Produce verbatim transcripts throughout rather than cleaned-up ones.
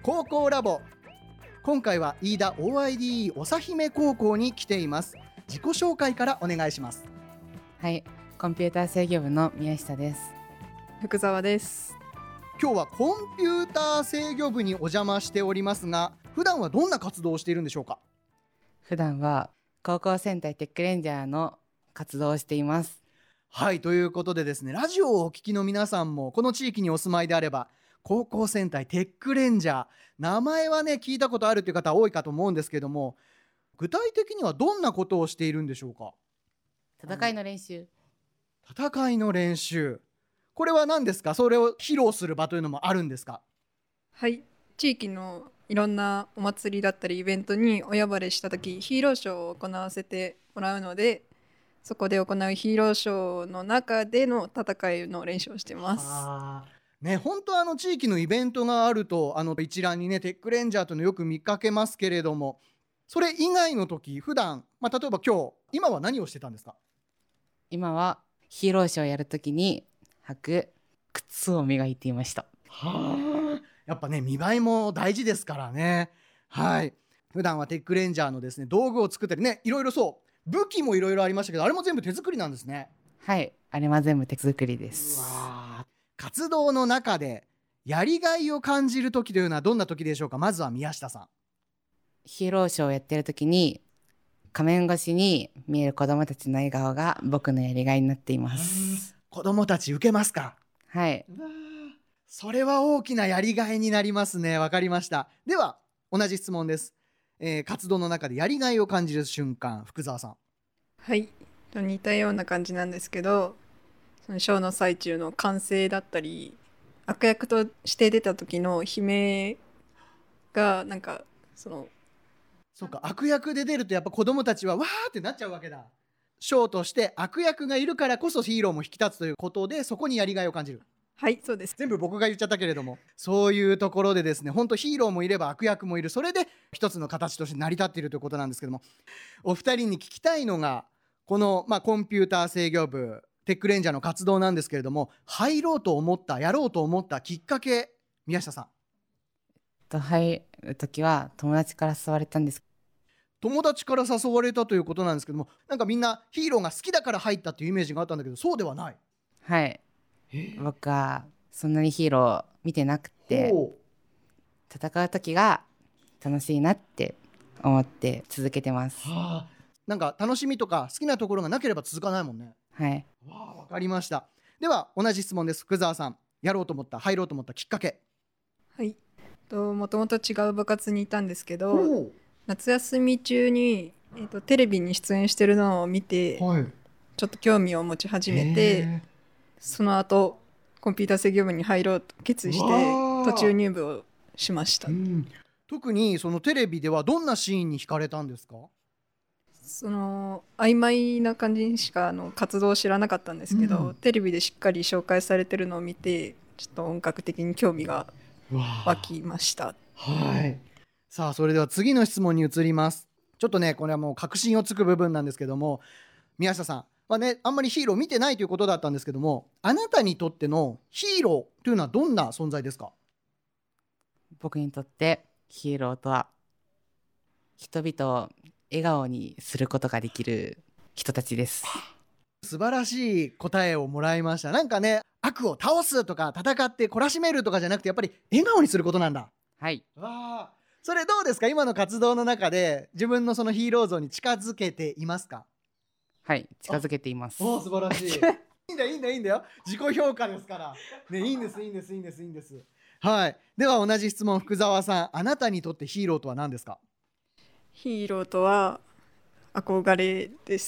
高校ラボ。今回は飯田 オーアイディー 長姫高校に来ています。自己紹介からお願いします。 はい、コンピューター制御部の宮下です。 福澤です。 今日はコンピューター制御部にお邪魔しておりますが、普段はどんな活動をしているんでしょうか？ 普段は高校戦隊テックレンジャーの活動をしています。 はい、ということでですね、ラジオをお聞きの皆さんもこの地域にお住まいであれば、高校戦隊テックレンジャー、名前はね聞いたことあるという方多いかと思うんですけども、具体的にはどんなことをしているんでしょうか？ 戦いの練習。 戦いの練習、これは何ですか？それを披露する場というのもあるんですか？ はい、地域のいろんなお祭りだったりイベントにお呼ばれした時、ヒーローショーを行わせてもらうので、そこで行うヒーローショーの中での戦いの練習をしています。 あね、本当あの地域のイベントがあるとあの一覧にねテックレンジャーというのよく見かけますけれども、それ以外の時普段、まあ、例えば今日今は何をしてたんですか？ 今はヒーローショーをやるときに履く靴を磨いていました。 はあ、やっぱね見栄えも大事ですからね。はい、普段はテックレンジャーのですね道具を作ったりね、いろいろそう武器もいろいろありましたけど、あれも全部手作りなんですね。 はい、あれは全部手作りでうす。 わ、活動の中でやりがいを感じる時というのはどんな時でしょうか？まずは宮下さん。 ヒーローショーをやってるときに仮面越しに見える子どもたちの笑顔が僕のやりがいになっています。 子供たち受けますか？ はい、 うわ、それは大きなやりがいになりますね。わかりました。では同じ質問です。えー、活動の中でやりがいを感じる瞬間、福澤さん。 はい、似たような感じなんですけど、そのショーの最中の歓声だったり、悪役として出た時の悲鳴がなんかそのそうか、悪役で出るとやっぱ子供たちはわーってなっちゃうわけだ。ショーとして悪役がいるからこそヒーローも引き立つということで、そこにやりがいを感じる。 はい、そうです。 全部僕が言っちゃったけれども、そういうところでですね、本当ヒーローもいれば悪役もいる、それで一つの形として成り立っているということなんですけども、お二人に聞きたいのがこの、まあ、コンピューター制御部テックレンジャーの活動なんですけれども、入ろうと思ったやろうと思ったきっかけ、宮下さん。 と入るときは友達から誘われたんです。 友達から誘われたということなんですけども、なんかみんなヒーローが好きだから入ったっていうイメージがあったんだけど、そうではない。 はい、僕はそんなにヒーロー見てなくて、戦う時が楽しいなって思って続けてます。 はあ、なんか楽しみとか好きなところがなければ続かないもんね。 はい、 わあ、わかりました。では同じ質問です。福澤さん、やろうと思った入ろうと思ったきっかけ。 はい、ともともと違う部活にいたんですけど、夏休み中に、えーと、テレビに出演してるのを見て、はい、ちょっと興味を持ち始めて、その後コンピューター制御部に入ろうと決意して途中入部をしました。うん、 特にそのテレビではどんなシーンに惹かれたんですか？ その曖昧な感じにしかあの活動を知らなかったんですけど、うん、テレビでしっかり紹介されてるのを見てちょっと本格的に興味が湧きました。 はい、さあそれでは次の質問に移ります。ちょっとねこれはもう確信をつく部分なんですけども、宮下さんはねあんまりヒーロー見てないということだったんですけども、あなたにとってのヒーローというのはどんな存在ですか？ 僕にとってヒーローとは人々を笑顔にすることができる人たちです。 素晴らしい答えをもらいました。なんかね、悪を倒すとか戦って懲らしめるとかじゃなくて、やっぱり笑顔にすることなんだ。 はい。 わあ、それどうですか？今の活動の中で自分のそのヒーロー像に近づけていますか？ はい、近づけています。 お、素晴らしい。いいんだいいんだいいんだよ。自己評価ですから。ね、いいんですいいんですいいんですいいんです。はい。では同じ質問、福澤さん、あなたにとってヒーローとは何ですか？ ヒーローとは憧れです。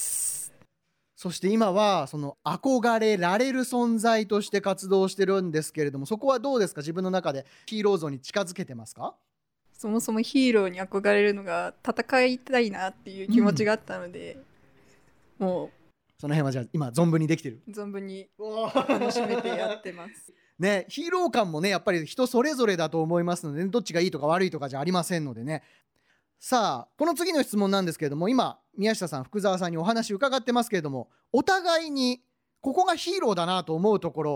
そして今はその憧れられる存在として活動してるんですけれども、そこはどうですか？自分の中でヒーロー像に近づけてますか？ そもそもヒーローに憧れるのが戦いたいなっていう気持ちがあったので、うん、もうその辺はじゃあ今存分にできてる？ 存分に楽しめてやってますね、ヒーロー感もねやっぱり人それぞれだと思いますので、ね、どっちがいいとか悪いとかじゃありませんのでね。さあこの次の質問なんですけれども、今宮下さん福澤さんにお話伺ってますけれども、お互いにここがヒーローだなと思うところ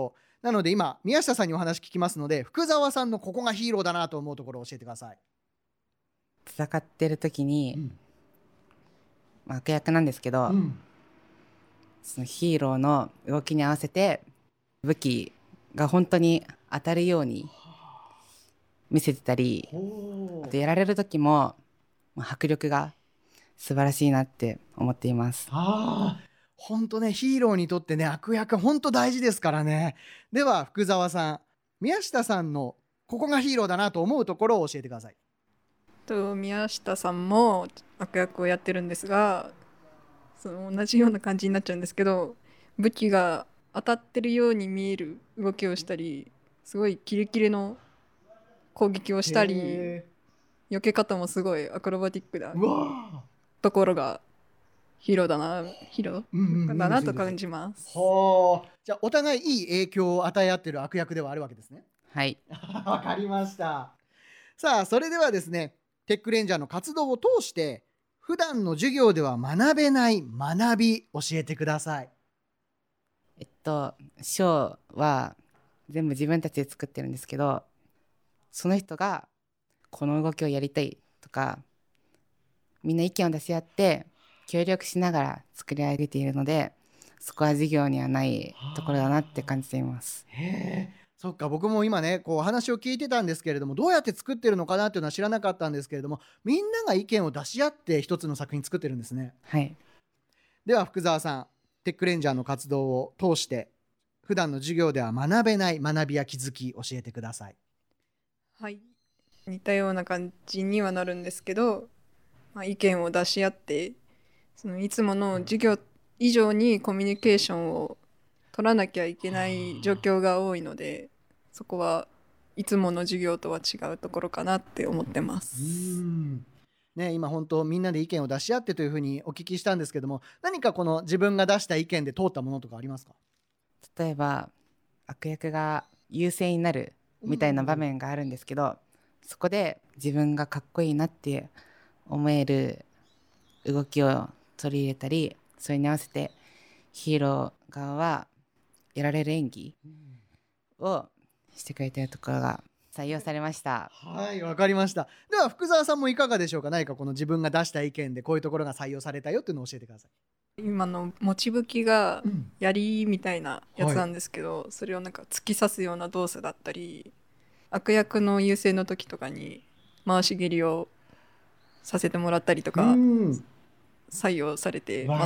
なので今宮下さんにお話聞きますので、福澤さんのここがヒーローだなと思うところを教えてください。 戦ってる時に、 うんまあ、悪役なんですけど、 うん、 そのヒーローの動きに合わせて武器が本当に当たるように見せてたり、あとやられる時もまあ迫力が素晴らしいなって思っています。 ああ、本当ね、ヒーローにとってね、悪役本当大事ですからね。では福澤さん、宮下さんのここがヒーローだなと思うところを教えてください。 と宮下さんも悪役をやってるんですが、その同じような感じになっちゃうんですけど、武器が当たってるように見える動きをしたり、すごいキレキレの攻撃をしたり、 へ避け方もすごいアクロバティックなーうわところがヒーローだなヒーロー、うんうんうん、 ーだなと感じます。 はあ、じゃあお互いいい影響を与え合ってる悪役ではあるわけですね。 はい。 わかりました。さあそれではですね、テックレンジャーの活動を通して普段の授業では学べない学び教えてください。 えっとショーは全部自分たちで作ってるんですけど、その人がこの動きをやりたいとか、みんな意見を出し合って協力しながら作り上げているので、そこは授業にはないところだなって感じています。 へえ、そっか。僕も今ねこう話を聞いてたんですけれども、どうやって作ってるのかなっていうのは知らなかったんですけれども、みんなが意見を出し合って一つの作品作ってるんですね。 はい。 では福澤さん、テックレンジャーの活動を通して普段の授業では学べない学びや気づき教えてください。 はい、似たような感じにはなるんですけど、まあ、意見を出し合って、そのいつもの授業以上にコミュニケーションを取らなきゃいけない状況が多いので、そこはいつもの授業とは違うところかなって思ってます。 うーんね、今本当みんなで意見を出し合ってというふうにお聞きしたんですけども、何かこの自分が出した意見で通ったものとかありますか？ 例えば悪役が優勢になるみたいな場面があるんですけど、そこで自分がかっこいいなって思える動きを取り入れたり、それに合わせてヒーロー側はやられる演技をしてくれてるところが採用されました。 はい、わかりました。では福澤さんもいかがでしょうか？何かこの自分が出した意見でこういうところが採用されたよっていうのを教えてください。 今の持ち武器が槍みたいなやつなんですけど、はい、それをなんか突き刺すような動作だったり、悪役の優勢の時とかに回し蹴りをさせてもらったりとか採用されてます。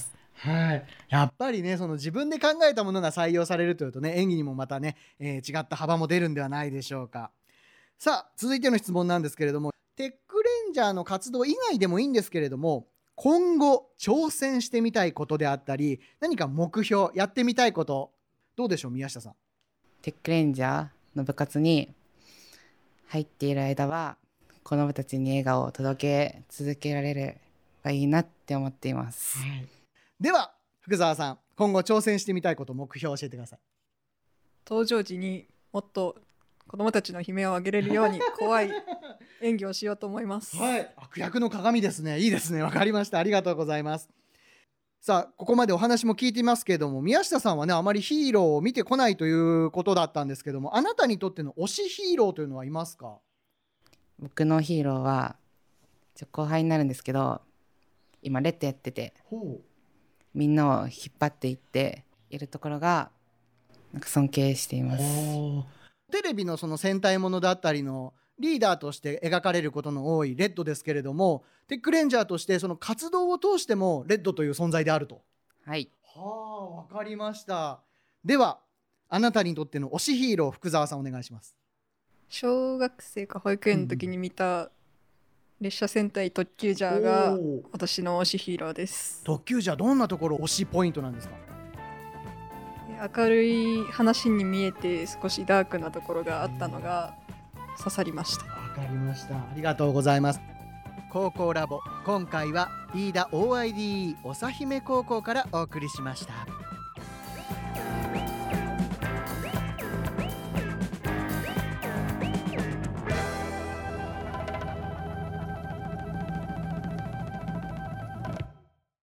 はい、やっぱりねその自分で考えたものが採用されるというとね、演技にもまたね、えー、違った幅も出るんではないでしょうか。さあ続いての質問なんですけれども、テックレンジャーの活動以外でもいいんですけれども、今後挑戦してみたいことであったり、何か目標やってみたいことどうでしょう？宮下さん。 テックレンジャーの部活に入っている間は子どもたちに笑顔を届け続けられればいいなって思っています、はい、 では福澤さん、今後挑戦してみたいこと、目標を教えてください。 登場時にもっと子どもたちの悲鳴を上げれるように怖い演技をしようと思います。 はい、悪役の鏡ですね。いいですね。わかりました。ありがとうございます。さあここまでお話も聞いていますけれども、宮下さんはねあまりヒーローを見てこないということだったんですけども、あなたにとっての推しヒーローというのはいますか？ 僕のヒーローはちょ後輩になるんですけど、今レッドやっててみんなを引っ張っていっているところがなんか尊敬しています。 テレビのその戦隊ものだったりのリーダーとして描かれることの多いレッドですけれども、テックレンジャーとしてその活動を通してもレッドという存在であると。 はい。 はあ、わかりました。ではあなたにとっての推しヒーロー、福澤さんお願いします。 小学生か保育園の時に見た列車戦隊特急ジャーが私の推しヒーローです。 特急ジャー、どんなところ推しポイントなんですか？ 明るい話に見えて少しダークなところがあったのが刺さりました。 わかりました。ありがとうございます。高校ラボ、今回は飯田 オーアイディー 長姫高校からお送りしました。